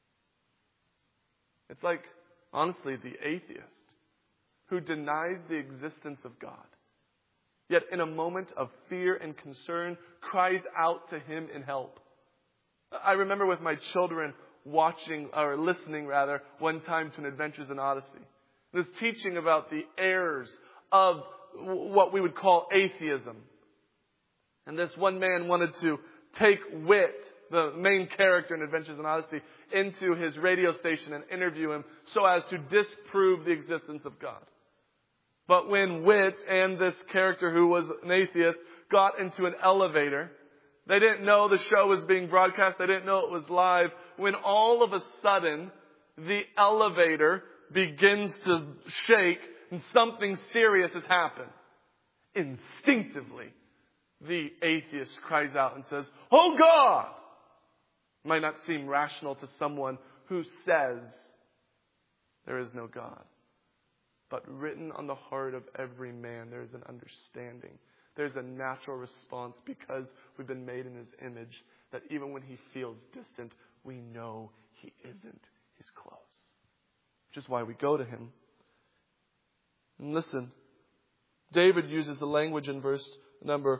It's like, honestly, the atheist who denies the existence of God. Yet in a moment of fear and concern cries out to Him in help. I remember with my children listening one time to an Adventures in Odyssey. It was teaching about the errors of what we would call atheism. And this one man wanted to take Wit, the main character in Adventures in Odyssey, into his radio station and interview him so as to disprove the existence of God. But when Wit and this character who was an atheist got into an elevator, they didn't know the show was being broadcast. They didn't know it was live. When all of a sudden, the elevator begins to shake and something serious has happened. Instinctively, the atheist cries out and says, "Oh God!" Might not seem rational to someone who says there is no God. but written on the heart of every man, there is an understanding. There's a natural response because we've been made in His image, that even when He feels distant, we know He isn't. He's close. Which is why we go to Him. And listen, David uses the language in verse number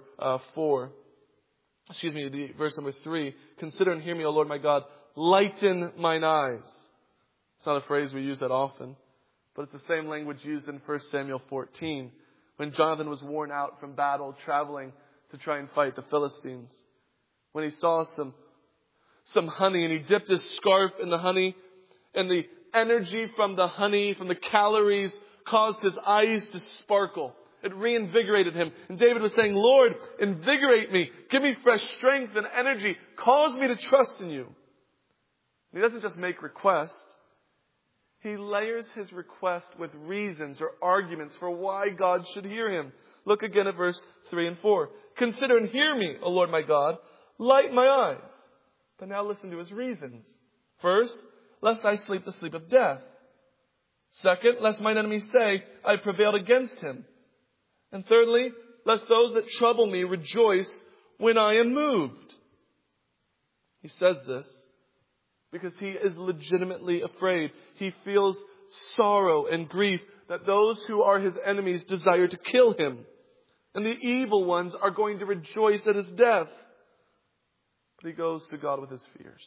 3. Consider and hear me, O Lord my God. Lighten mine eyes. It's not a phrase we use that often, but it's the same language used in 1 Samuel 14 when Jonathan was worn out from battle traveling to try and fight the Philistines. When he saw some honey and he dipped his scarf in the honey, and the energy from the honey, from the calories, caused his eyes to sparkle. It reinvigorated him. And David was saying, Lord, invigorate me. Give me fresh strength and energy. Cause me to trust in you. And he doesn't just make requests. He layers his request with reasons or arguments for why God should hear him. Look again at verse 3 and 4. Consider and hear me, O Lord my God. Light my eyes. But now listen to his reasons. First, lest I sleep the sleep of death. Second, lest mine enemies say, I prevailed against him. And thirdly, lest those that trouble me rejoice when I am moved. He says this because he is legitimately afraid. He feels sorrow and grief that those who are his enemies desire to kill him. And the evil ones are going to rejoice at his death. But he goes to God with his fears.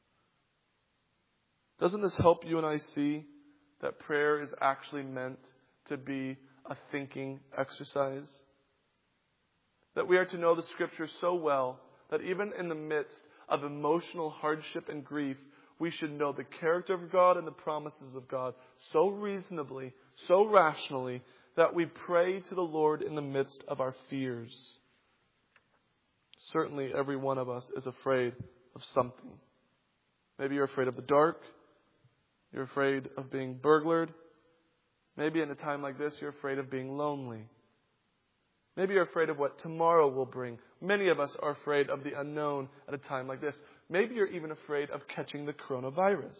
Doesn't this help you and I see that prayer is actually meant to be a thinking exercise? That we are to know the Scripture so well that even in the midst of emotional hardship and grief, we should know the character of God and the promises of God so reasonably, so rationally, that we pray to the Lord in the midst of our fears. Certainly every one of us is afraid of something. Maybe you're afraid of the dark. You're afraid of being burglared. Maybe in a time like this, you're afraid of being lonely. Maybe you're afraid of what tomorrow will bring. Many of us are afraid of the unknown at a time like this. Maybe you're even afraid of catching the coronavirus.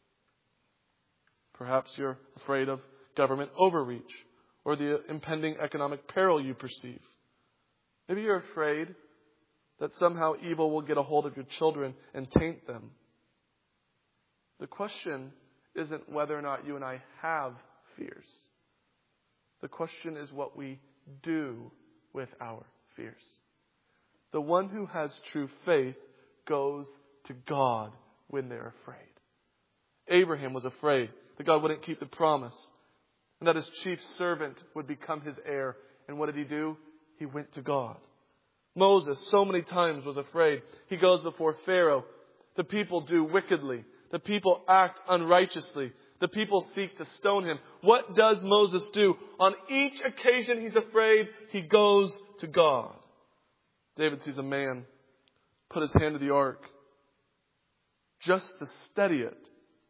Perhaps you're afraid of government overreach or the impending economic peril you perceive. Maybe you're afraid that somehow evil will get a hold of your children and taint them. The question isn't whether or not you and I have fears. The question is what we do with our fears. The one who has true faith goes to God when they're afraid. Abraham was afraid that God wouldn't keep the promise and that his chief servant would become his heir. And what did he do? He went to God. Moses so many times was afraid. He goes before Pharaoh. The people do wickedly. The people act unrighteously. The people seek to stone him. What does Moses do? On each occasion he's afraid, he goes to God. David sees a man put his hand to the ark just to steady it.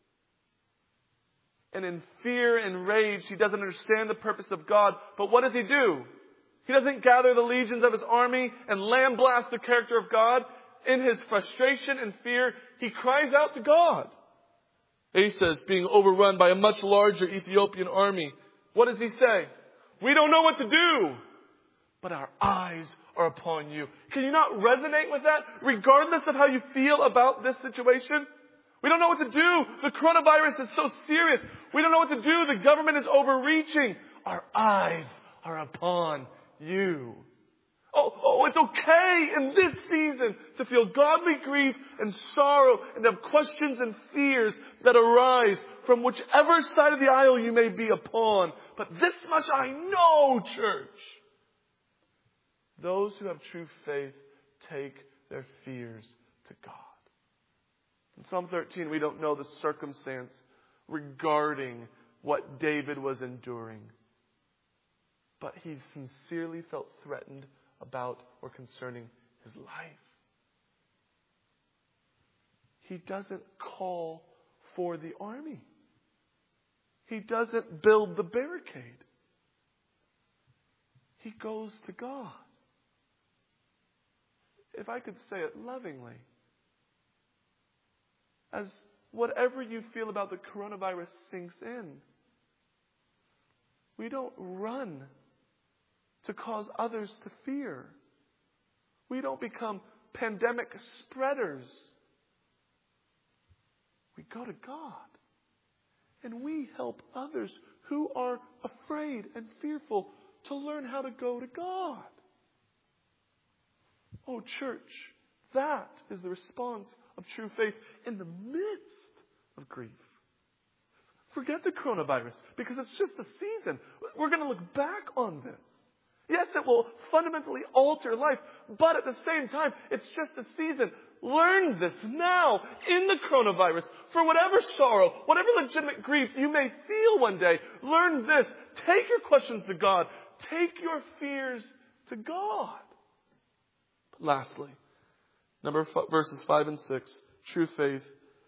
And in fear and rage, he doesn't understand the purpose of God. But what does he do? He doesn't gather the legions of his army and lambaste the character of God. In his frustration and fear, he cries out to God. Asa is being overrun by a much larger Ethiopian army. What does he say? We don't know what to do, but our eyes are upon you. Can you not resonate with that, regardless of how you feel about this situation? We don't know what to do. The coronavirus is so serious. We don't know what to do. The government is overreaching. Our eyes are upon you. Oh, it's okay in this season to feel godly grief and sorrow and have questions and fears that arise from whichever side of the aisle you may be upon. But this much I know, church. Those who have true faith take their fears to God. In Psalm 13, we don't know the circumstance regarding what David was enduring. But he sincerely felt threatened about or concerning his life. He doesn't call for the army. He doesn't build the barricade. He goes to God. If I could say it lovingly, as whatever you feel about the coronavirus sinks in, We don't run to cause others to fear. We don't become pandemic spreaders. We go to God. And we help others who are afraid and fearful to learn how to go to God. Oh, church, that is the response of true faith in the midst of grief. Forget the coronavirus, because it's just a season. We're going to look back on this. Yes, it will fundamentally alter life, but at the same time, it's just a season. Learn this now in the coronavirus. For whatever sorrow, whatever legitimate grief you may feel one day, learn this. Take your questions to God. Take your fears to God. Lastly, verses 5 and 6, true faith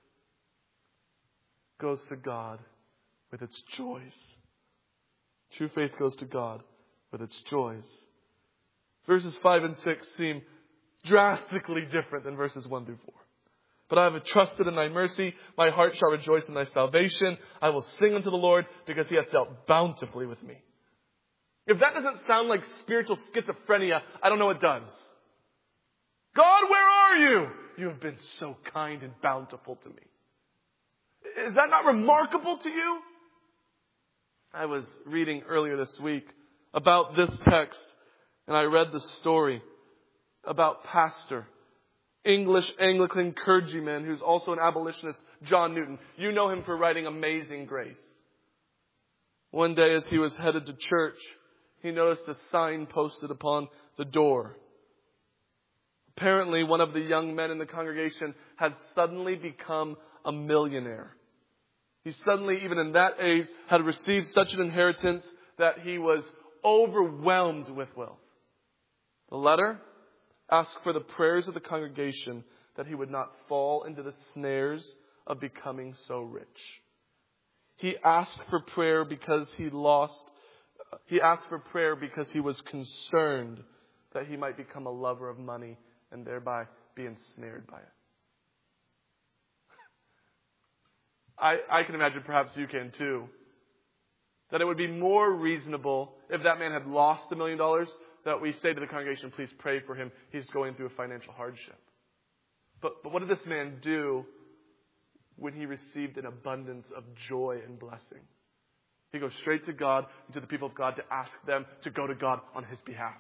goes to God with its joys. True faith goes to God with its joys. Verses 5 and 6 seem drastically different than verses 1 through 4. But I have trusted in thy mercy. My heart shall rejoice in thy salvation. I will sing unto the Lord, because he hath dealt bountifully with me. If that doesn't sound like spiritual schizophrenia, I don't know what does. God, where are you? You have been so kind and bountiful to me. Is that not remarkable to you? I was reading earlier this week about this text, and I read the story about pastor, English Anglican clergyman who's also an abolitionist, John Newton. You know him for writing Amazing Grace. One day as he was headed to church, he noticed a sign posted upon the door. Apparently, one of the young men in the congregation had suddenly become a millionaire. He suddenly, even in that age, had received such an inheritance that he was overwhelmed with wealth. The letter asked for the prayers of the congregation that he would not fall into the snares of becoming so rich. He asked for prayer because he asked for prayer because he was concerned that he might become a lover of money and thereby be ensnared by it. I can imagine, perhaps you can too, that it would be more reasonable if that man had lost $1 million, that we say to the congregation, please pray for him. He's going through a financial hardship. But what did this man do when he received an abundance of joy and blessing? He goes straight to God and to the people of God to ask them to go to God on his behalf.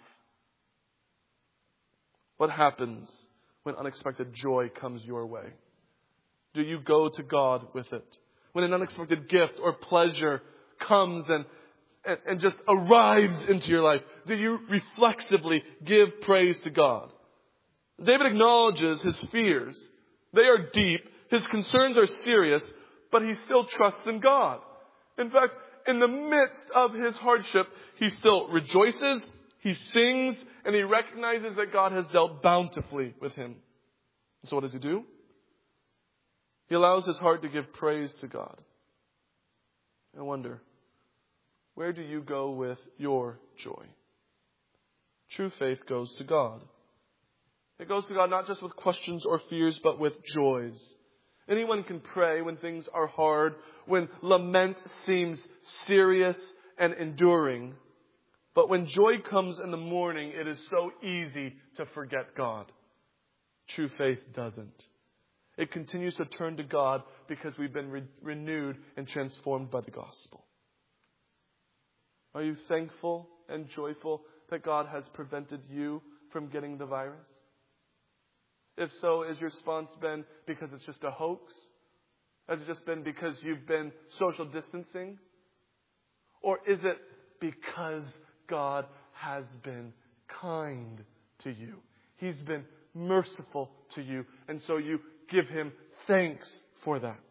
What happens when unexpected joy comes your way? Do you go to God with it? When an unexpected gift or pleasure comes and just arrives into your life, do you reflexively give praise to God? David acknowledges his fears. They are deep. His concerns are serious, but he still trusts in God. In fact, in the midst of his hardship, he still rejoices, he sings, and he recognizes that God has dealt bountifully with him. So what does he do? He allows his heart to give praise to God. I wonder, where do you go with your joy? True faith goes to God. It goes to God not just with questions or fears, but with joys. Anyone can pray when things are hard, when lament seems serious and enduring. But when joy comes in the morning, it is so easy to forget God. True faith doesn't. It continues to turn to God because we've been renewed and transformed by the gospel. Are you thankful and joyful that God has prevented you from getting the virus? If so, has your response been because it's just a hoax? Has it just been because you've been social distancing? Or is it because God has been kind to you? He's been merciful to you, and so you give him thanks for that.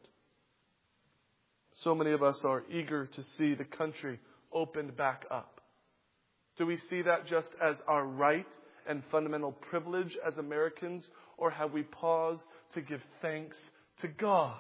So many of us are eager to see the country opened back up. Do we see that just as our right and fundamental privilege as Americans, or have we paused to give thanks to God?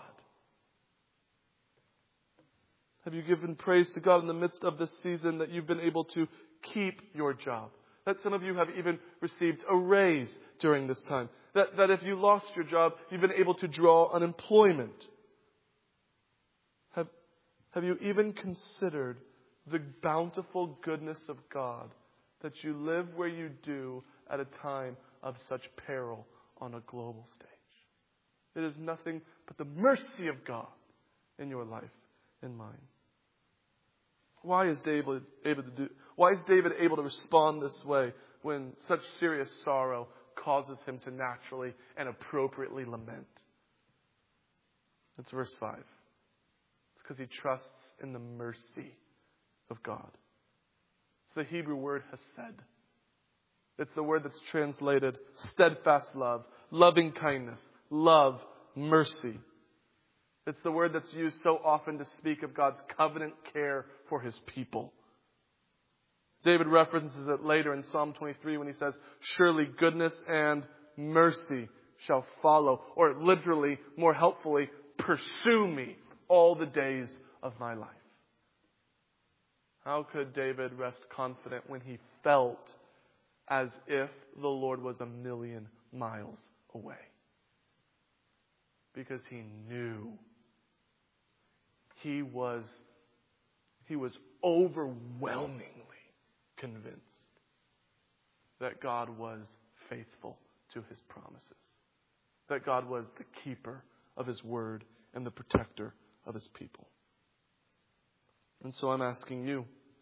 Have you given praise to God in the midst of this season that you've been able to keep your job? That some of you have even received a raise during this time. That if you lost your job, you've been able to draw unemployment. Have you even considered the bountiful goodness of God that you live where you do at a time of such peril on a global stage. It is nothing but the mercy of God in your life and mine. Why is David able to respond this way when such serious sorrow causes him to naturally and appropriately lament? It's verse 5. It's because he trusts in the mercy of God. It's the Hebrew word hesed. It's the word that's translated steadfast love, loving kindness, love, mercy. It's the word that's used so often to speak of God's covenant care for His people. David references it later in Psalm 23 when he says, surely goodness and mercy shall follow. Or literally, more helpfully, pursue me all the days of my life. How could David rest confident when he felt as if the Lord was 1,000,000 miles away? Because he knew. He was overwhelmingly convinced that God was faithful to His promises. That God was the keeper of His word and the protector of His people. And so I'm asking you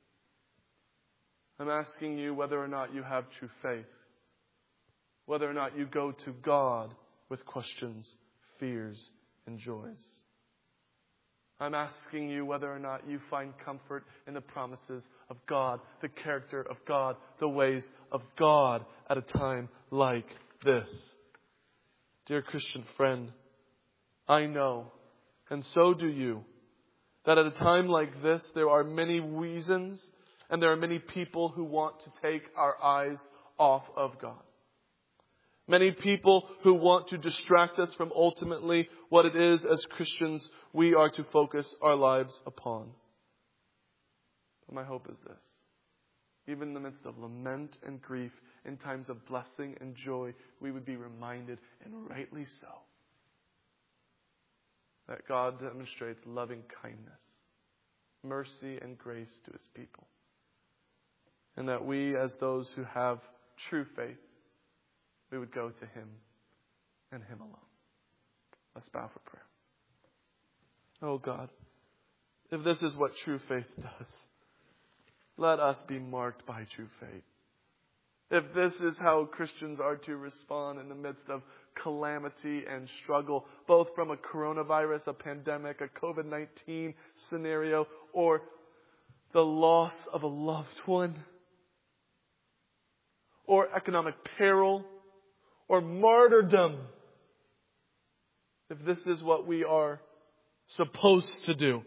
whether or not you have true faith. Whether or not you go to God with questions, fears, and joys. I'm asking you whether or not you find comfort in the promises of God, the character of God, the ways of God at a time like this. Dear Christian friend, I know, and so do you, that at a time like this, there are many reasons and there are many people who want to take our eyes off of God. Many people who want to distract us from ultimately what it is as Christians we are to focus our lives upon. But my hope is this. Even in the midst of lament and grief, in times of blessing and joy, we would be reminded, and rightly so, that God demonstrates loving kindness, mercy, and grace to His people. And that we, as those who have true faith, we would go to Him and Him alone. Let's bow for prayer. Oh God, if this is what true faith does, let us be marked by true faith. If this is how Christians are to respond in the midst of calamity and struggle, both from a coronavirus, a pandemic, a COVID-19 scenario, or the loss of a loved one, or economic peril, or martyrdom. If this is what we are supposed to do,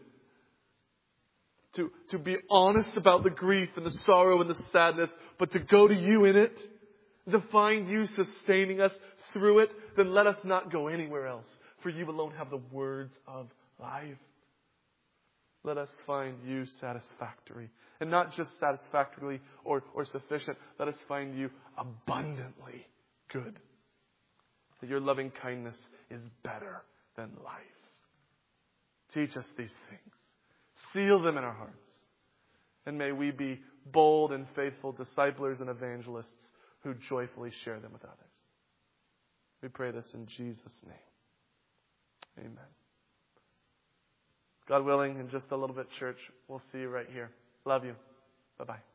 to be honest about the grief and the sorrow and the sadness, but to go to You in it, to find You sustaining us through it, then let us not go anywhere else. For You alone have the words of life. Let us find You satisfactory. And not just satisfactorily or sufficient. Let us find You abundantly good. That Your loving kindness is better than life. Teach us these things. Seal them in our hearts. And may we be bold and faithful disciplers and evangelists who joyfully share them with others. We pray this in Jesus' name. Amen. God willing, in just a little bit, church, we'll see you right here. Love you. Bye-bye.